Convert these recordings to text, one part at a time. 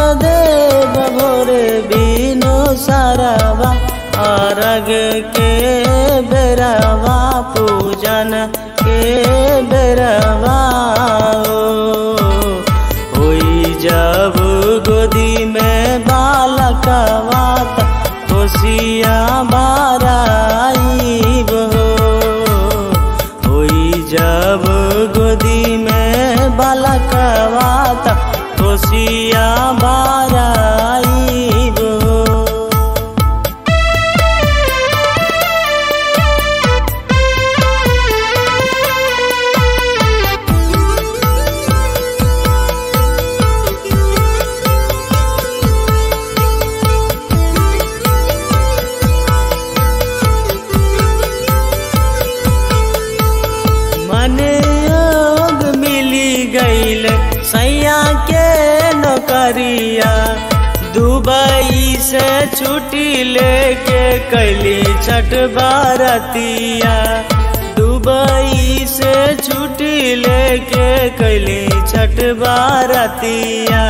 देव भोरे बिनु सारावा अर्घ के बेरवा पूजन के बेरवा होई जब गोदी में बालकवा कोसिया बाराई हो होई जब गोदी में बालकवा कोसिया बाराई हो। सैया के नौकरिया दुबई से छुट्टी लेके कैली छठ बरतिया दुबई से छुट्टी लेके कैली छठ बरतिया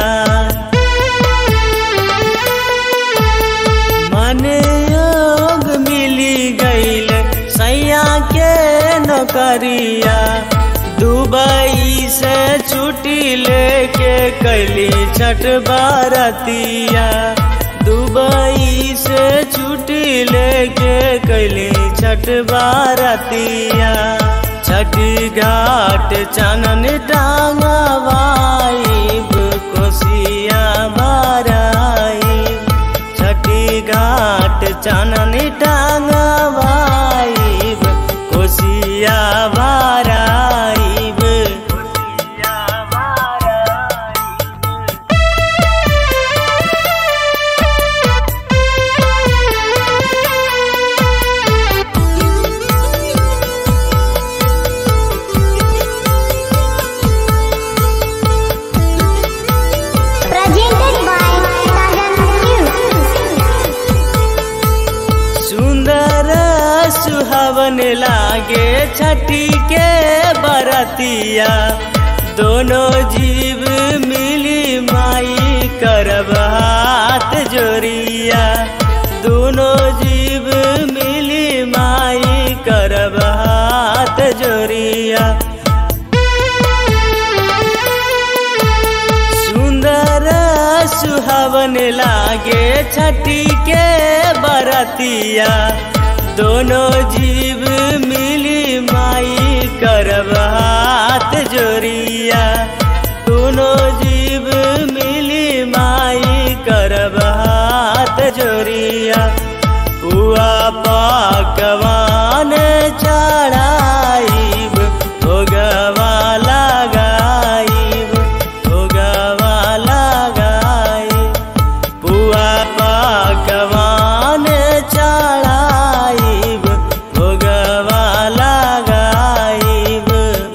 मन योग मिली गईल सैया के नौकरिया दुबई से छुट्टी लेके कैली छठ बरतिया दुबई से छुट्टी लेके कैली छठ बरतिया छठ घाट चनन टांगवाइब कोसिया भराई छठ घाट चनन टांगवाइब कोसिया भराई। सुहावन लागे छठी के बरतिया दोनों जीव मिली माई करब हाथ जोड़िया दोनों जीव मिली माई करब हाथ जोड़िया सुंदर सुहावन लागे छठी के बरतिया दोनों जीव मिली माई करब हाथ जोड़िया दोनों जीव मिली माई करब हाथ जोड़िया हुआ पकवान चढ़ाइब भोगवा लगाइब भोगवा लगाइब हुआ पकवान चढ़ाइब भोगवा लगाइब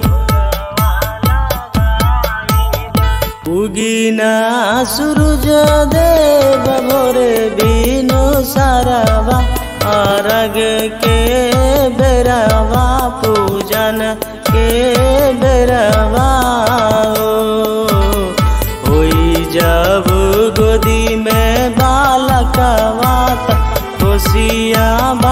उगिना सूरज देव भोरे बिनु सारावा अर्घ के बेरवा पूजन के बेरवा होई जब गोदी में बालकवा कोसिया